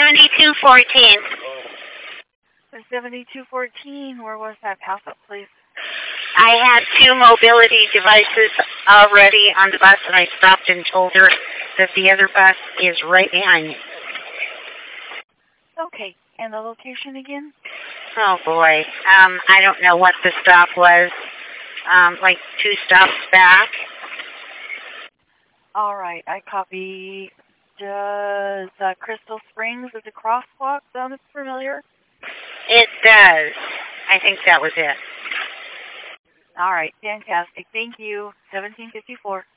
7214. The 7214, where was that? Pass up, please. I had two mobility devices already on the bus, and I stopped and told her that the other bus is right behind me. Okay, and the location again? Oh, boy. I don't know what the stop was. Like 2 stops back. All right, I copy. Does Crystal Springs as a crosswalk sound familiar? It does. I think that was it. All right, fantastic. Thank you. 1754.